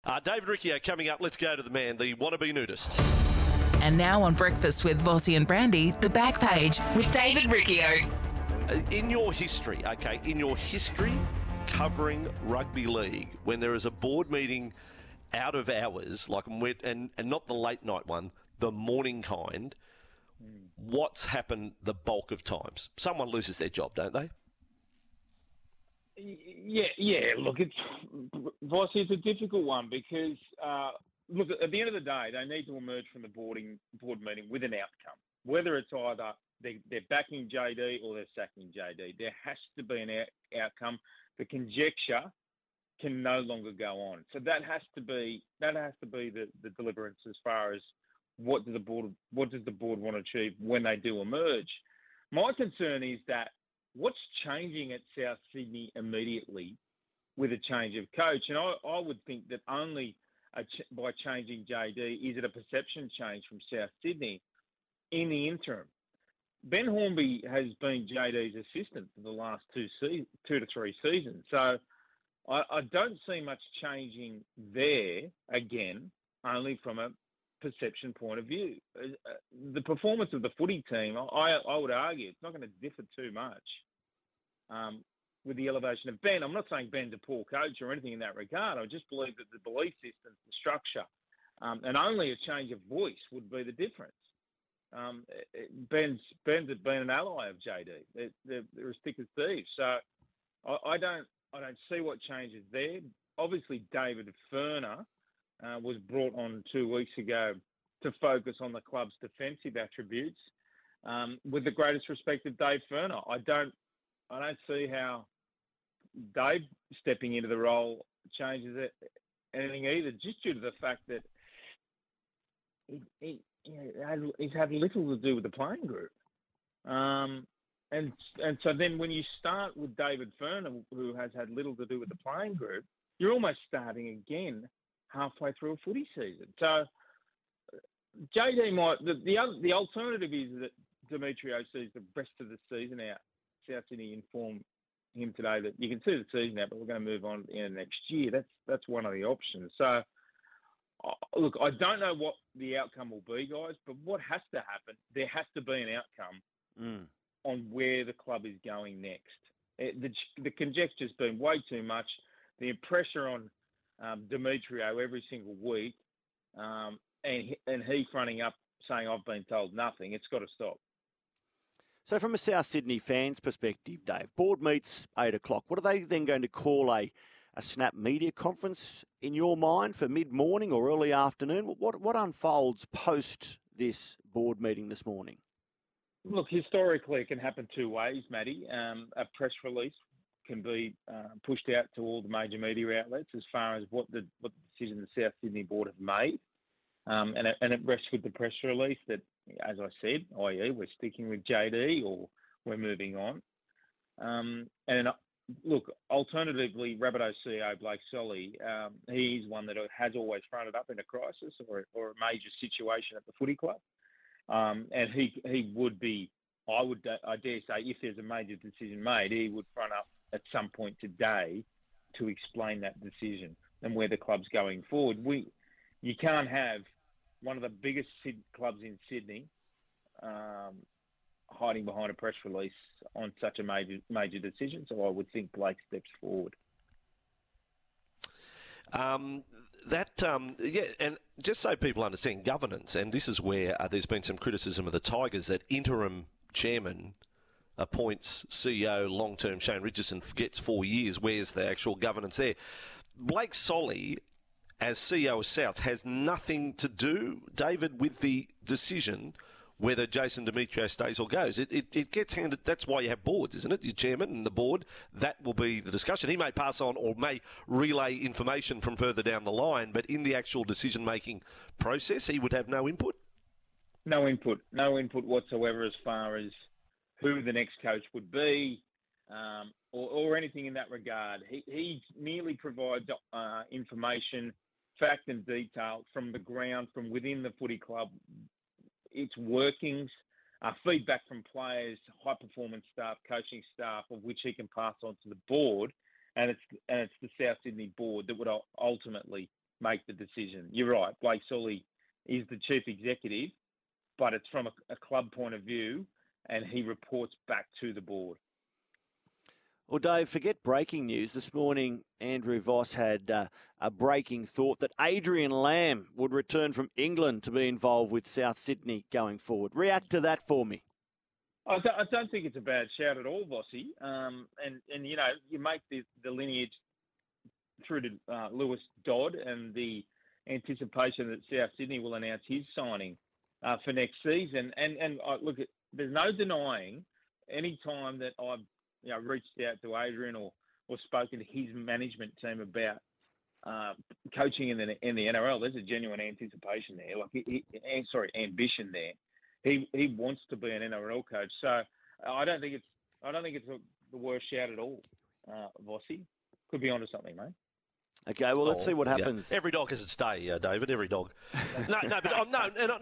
David Riccio coming up. Let's go to the man, the wannabe nudist. And now on Breakfast with Vossi and Brandy, the back page with David Riccio. In your history covering rugby league, when there is a board meeting out of hours, and not the late night one, the morning kind, what's happened the bulk of times? Someone loses their job, don't they? Yeah. Look, it's a difficult one because, look, at the end of the day, they need to emerge from the board meeting with an outcome. Whether it's either they're backing JD or they're sacking JD, there has to be an outcome. The conjecture can no longer go on. So that has to be the deliverance as far as what does the board want to achieve when they do emerge. My concern is that what's changing at South Sydney immediately with a change of coach, and I would think that only by changing JD is it a perception change from South Sydney in the interim. Ben Hornby has been JD's assistant for the last 2 to 3 seasons, so I don't see much changing there again, only from a perception point of view. The performance of the footy team, I would argue, it's not going to differ too much with the elevation of Ben. I'm not saying Ben's a poor coach or anything in that regard. I just believe that the belief system, the structure, and only a change of voice would be the difference. Ben's been an ally of JD. They're as thick as thieves. So I don't see what changes there. Obviously, David Furner was brought on 2 weeks ago to focus on the club's defensive attributes. With the greatest respect of Dave Furner, I don't see how Dave stepping into the role changes anything either, just due to the fact that he's had little to do with the playing group. And so then when you start with David Furner, who has had little to do with the playing group, you're almost starting again halfway through a footy season. So JD might, the alternative is that Demetrio sees the rest of the season out. South Sydney informed him today that you can see the season out, but we're going to move on in next year. That's one of the options. So look, I don't know what the outcome will be, guys, but what has to happen, there has to be an outcome on where the club is going next. The conjecture's been way too much. The pressure on Demetrio every single week, and he fronting up saying, I've been told nothing, it's got to stop. So from a South Sydney fan's perspective, Dave, board meets 8 o'clock. What are they then going to call a snap media conference in your mind for mid-morning or early afternoon? What unfolds post this board meeting this morning? Look, historically, it can happen 2 ways, Matty. A press release can be pushed out to all the major media outlets as far as what the decision the South Sydney board have made. And it rests with the press release that, as I said, i.e. we're sticking with JD or we're moving on. And look, alternatively, Rabbitohs CEO Blake Solly, he's one that has always fronted up in a crisis or a major situation at the footy club. And he would be, I dare say, if there's a major decision made, he would front up at some point today to explain that decision and where the club's going forward. You can't have one of the biggest clubs in Sydney hiding behind a press release on such a major decision. So I would think Blake steps forward. And just so people understand governance, and this is where there's been some criticism of the Tigers that interim chairman appoints CEO long-term Shane Richardson gets 4 years. Where's the actual governance there? Blake Solly, as CEO of South, has nothing to do, David, with the decision whether Jason Demetrio stays or goes. It gets handed. That's why you have boards, isn't it? Your chairman and the board, that will be the discussion. He may pass on or may relay information from further down the line, but in the actual decision-making process, he would have no input? No input whatsoever as far as who the next coach would be or anything in that regard. He merely provides information, fact and detail from the ground, from within the footy club, its workings, feedback from players, high-performance staff, coaching staff, of which he can pass on to the board, and it's the South Sydney board that would ultimately make the decision. You're right. Blake Sully is the chief executive, but it's from a club point of view, and he reports back to the board. Well, Dave, forget breaking news. This morning, Andrew Voss had a breaking thought that Adrian Lamb would return from England to be involved with South Sydney going forward. React to that for me. I don't think it's a bad shout at all, Vossi. And you know, you make the lineage through to Lewis Dodd and the anticipation that South Sydney will announce his signing for next season. And look, there's no denying any time that I've reached out to Adrian or spoken to his management team about coaching in the NRL. There's a genuine anticipation there, ambition there. He wants to be an NRL coach. So I don't think it's the worst shout at all, Vossi. Could be onto something, mate. Okay, well, let's see what happens. Yeah. Every dog has its day, David. Every dog. But I'm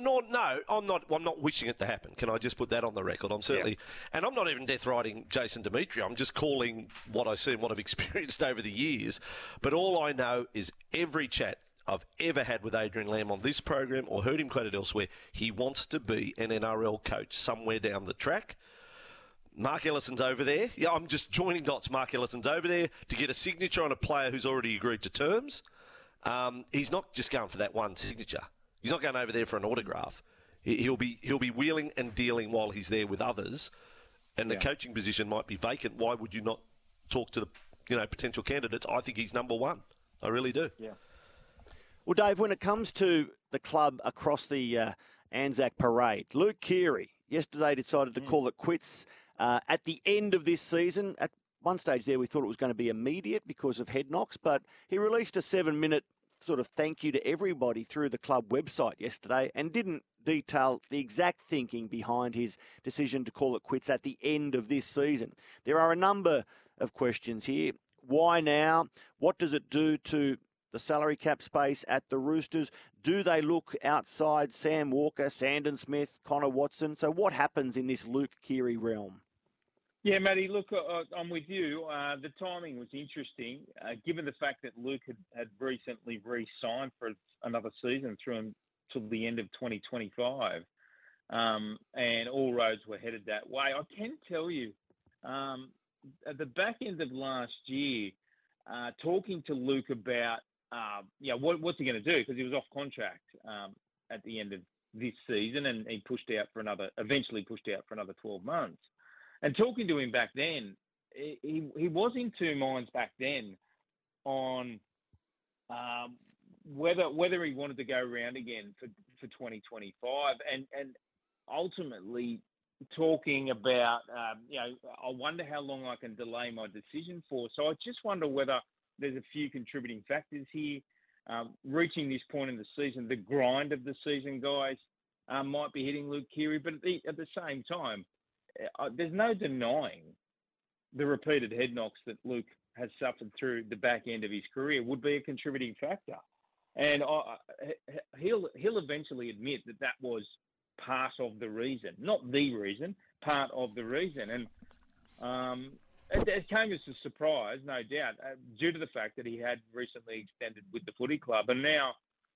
not wishing it to happen. Can I just put that on the record? I'm certainly, and I'm not even death riding Jason Demetriou. I'm just calling what I see and what I've experienced over the years. But all I know is every chat I've ever had with Adrian Lamb on this program or heard him quoted elsewhere, he wants to be an NRL coach somewhere down the track. Mark Ellison's over there. Yeah, I'm just joining dots. Mark Ellison's over there to get a signature on a player who's already agreed to terms. He's not just going for that one signature. He's not going over there for an autograph. He'll be wheeling and dealing while he's there with others, and the coaching position might be vacant. Why would you not talk to the potential candidates? I think he's number one. I really do. Yeah. Well, Dave, when it comes to the club across the Anzac Parade, Luke Keary yesterday decided to call it quits at the end of this season. At one stage there, we thought it was going to be immediate because of head knocks, but he released a 7-minute sort of thank you to everybody through the club website yesterday and didn't detail the exact thinking behind his decision to call it quits at the end of this season. There are a number of questions here. Why now? What does it do to the salary cap space at the Roosters? Do they look outside Sam Walker, Sandon Smith, Connor Watson? So what happens in this Luke Keary realm? Yeah, Matty, look, I'm with you. The timing was interesting, given the fact that Luke had recently re-signed for another season through until the end of 2025, and all roads were headed that way. I can tell you, at the back end of last year, talking to Luke about what's he going to do, because he was off contract at the end of this season, and he eventually pushed out for another 12 months. And talking to him back then, he was in two minds back then on whether he wanted to go around again for 2025, and ultimately talking about I wonder how long I can delay my decision for. So I just wonder whether there's a few contributing factors here. Reaching this point in the season, the grind of the season, guys, might be hitting Luke Keary, but at the same time, there's no denying the repeated head knocks that Luke has suffered through the back end of his career would be a contributing factor. And he'll eventually admit that was part of the reason, not the reason, part of the reason. And it came as a surprise, no doubt, due to the fact that he had recently extended with the footy club. And now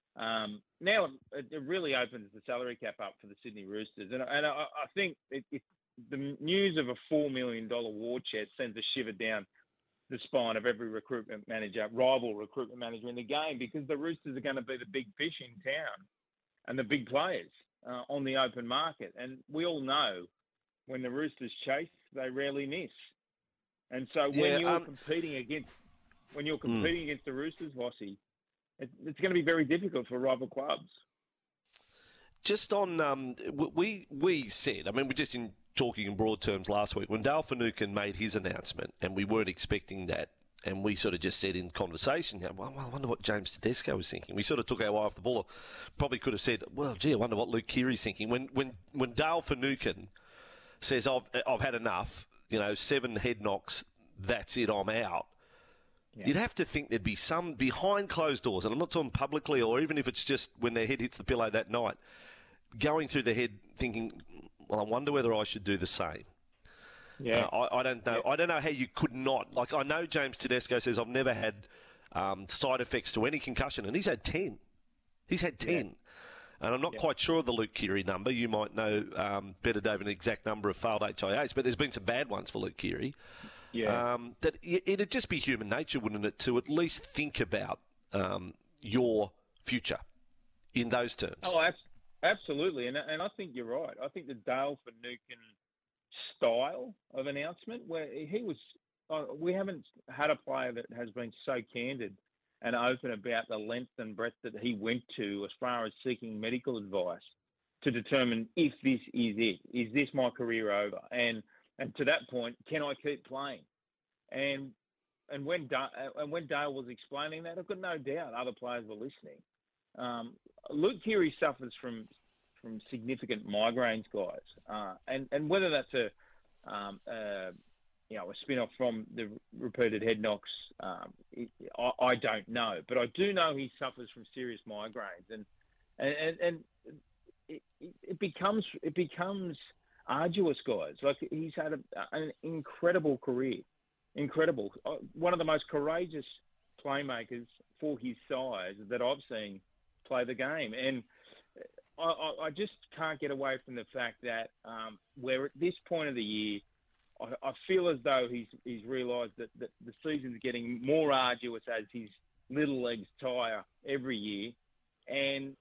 it really opens the salary cap up for the Sydney Roosters. And I think the news of a $4 million war chest sends a shiver down the spine of every rival recruitment manager in the game, because the Roosters are going to be the big fish in town and the big players on the open market. And we all know when the Roosters chase, they rarely miss. And so when you're competing against the Roosters, Vossi, it's going to be very difficult for rival clubs. Just on, we said, we're just talking in broad terms last week, when Dale Finucane made his announcement, and we weren't expecting that, and we sort of just said in conversation, well, I wonder what James Tedesco was thinking. We sort of took our eye off the ball. Probably could have said, well, gee, I wonder what Luke Keary's thinking. When Dale Finucane says, I've had enough, 7 head knocks, that's it, I'm out. Yeah. You'd have to think there'd be some behind closed doors, and I'm not talking publicly, or even if it's just when their head hits the pillow that night, going through their head thinking, well, I wonder whether I should do the same. Yeah, I don't know. I don't know how you could not. Like, I know James Tedesco says, I've never had side effects to any concussion, and he's had 10. He's had 10. And I'm not quite sure of the Luke Keary number. You might know better, Dave, an exact number of failed HIAs, but there's been some bad ones for Luke Keary. Yeah. That it'd just be human nature, wouldn't it, to at least think about your future in those terms. Oh, absolutely. And I think you're right. I think the Dale Finucane style of announcement, where he was, we haven't had a player that has been so candid and open about the length and breadth that he went to as far as seeking medical advice to determine if this is it. Is this my career over? And to that point, can I keep playing? And when Dale was explaining that, I've got no doubt other players were listening. Luke Keary suffers from significant migraines, guys, and whether that's a spin-off from the repeated head knocks, I don't know. But I do know he suffers from serious migraines, and it becomes arduous, guys. Like, he's had an incredible career, incredible. One of the most courageous playmakers for his size that I've seen play the game, and I just can't get away from the fact that we're at this point of the year. I feel as though he's realised that the season's getting more arduous as his little legs tire every year, and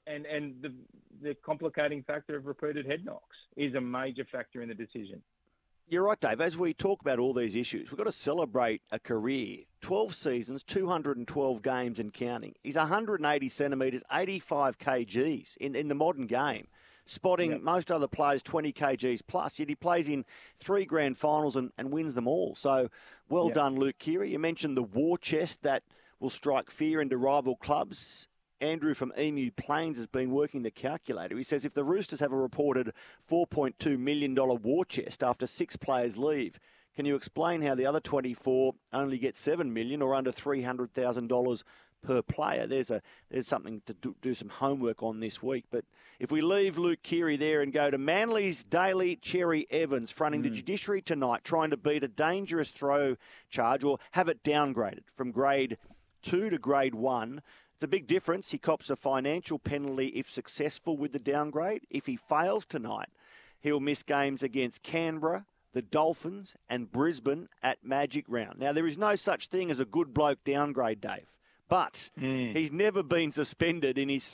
the complicating factor of repeated head knocks is a major factor in the decision. You're right, Dave. As we talk about all these issues, we've got to celebrate a career. 12 seasons, 212 games and counting. He's 180 centimetres, 85 kgs in the modern game. Spotting most other players 20 kgs plus, yet he plays in 3 grand finals and wins them all. So well done, Luke Keary. You mentioned the war chest that will strike fear into rival clubs. Andrew from Emu Plains has been working the calculator. He says if the Roosters have a reported $4.2 million war chest after 6 players leave, can you explain how the other 24 only get $7 million or under $300,000 per player? There's something to do some homework on this week. But if we leave Luke Keary there and go to Manly's Daly Cherry Evans fronting the judiciary tonight, trying to beat a dangerous throw charge or have it downgraded from grade 2 to grade 1. It's a big difference. He cops a financial penalty if successful with the downgrade. If he fails tonight, he'll miss games against Canberra, the Dolphins and Brisbane at Magic Round. Now, there is no such thing as a good bloke downgrade, Dave. But he's never been suspended in his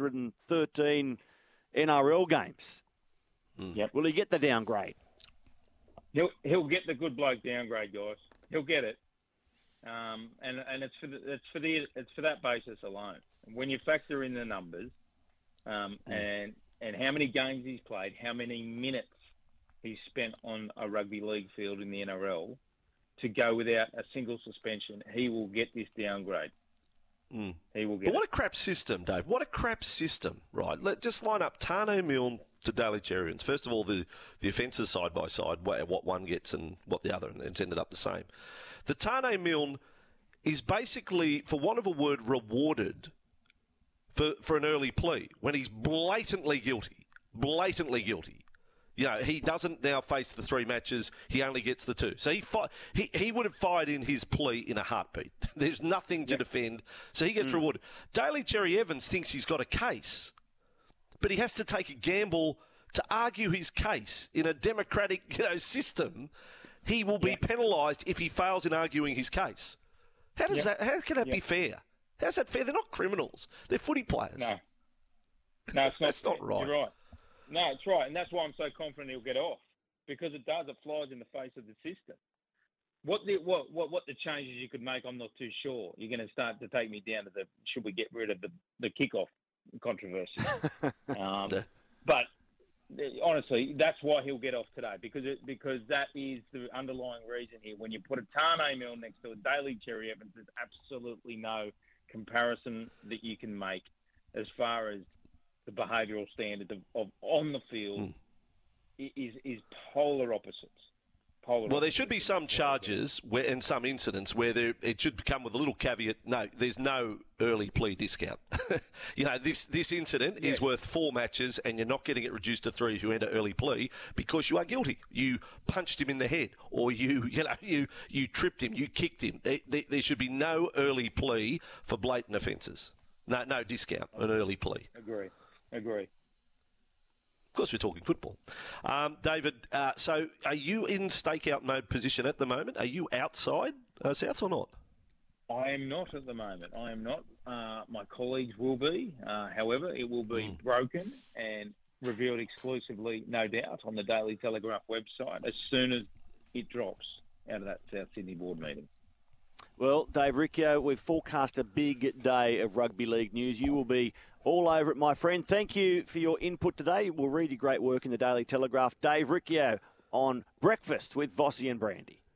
313 NRL games. Yep. Will he get the downgrade? He'll get the good bloke downgrade, guys. He'll get it, and it's for that basis alone. When you factor in the numbers, and how many games he's played, how many minutes he's spent on a rugby league field in the NRL, to go without a single suspension, he will get this downgrade. He will get But what a crap system, Dave. What a crap system, right? Just line up Tano Milne to Daly Cherry Evans. First of all, the offences side by side, what one gets and what the other, and it's ended up the same. The Tano Milne is basically, for want of a word, rewarded for an early plea when he's blatantly guilty. Blatantly guilty. You know, he doesn't now face the 3 matches. He only gets the 2. So he would have fired in his plea in a heartbeat. There's nothing to defend. So he gets rewarded. Daly Cherry Evans thinks he's got a case, but he has to take a gamble to argue his case in a democratic system. He will be penalised if he fails in arguing his case. How does that? How can that be fair? How's that fair? They're not criminals. They're footy players. No, it's not. That's not right. You're right. No, it's right, and that's why I'm so confident he'll get off, because it flies in the face of the system. What the changes you could make, I'm not too sure. You're going to start to take me down to should we get rid of the kickoff controversy? But honestly, that's why he'll get off today, because that is the underlying reason here. When you put a Tane Milne next to a Daly Cherry Evans, there's absolutely no comparison that you can make as far as the behavioural standard of on the field is polar opposites. Well, there should be some charges and some incidents where it should come with a little caveat. No, there's no early plea discount. This incident is worth 4 matches, and you're not getting it reduced to 3 if you enter early plea because you are guilty. You punched him in the head, or you tripped him, you kicked him. There should be no early plea for blatant offences. No discount on early plea. Agree. Of course, we're talking football. David, so are you in stakeout mode position at the moment? Are you outside Souths or not? I am not at the moment. I am not. My colleagues will be. However, it will be broken and revealed exclusively, no doubt, on the Daily Telegraph website as soon as it drops out of that South Sydney board meeting. Well, Dave Riccio, we've forecast a big day of rugby league news. You will be all over it, my friend. Thank you for your input today. We'll read your great work in the Daily Telegraph. Dave Riccio on Breakfast with Vossi and Brandy.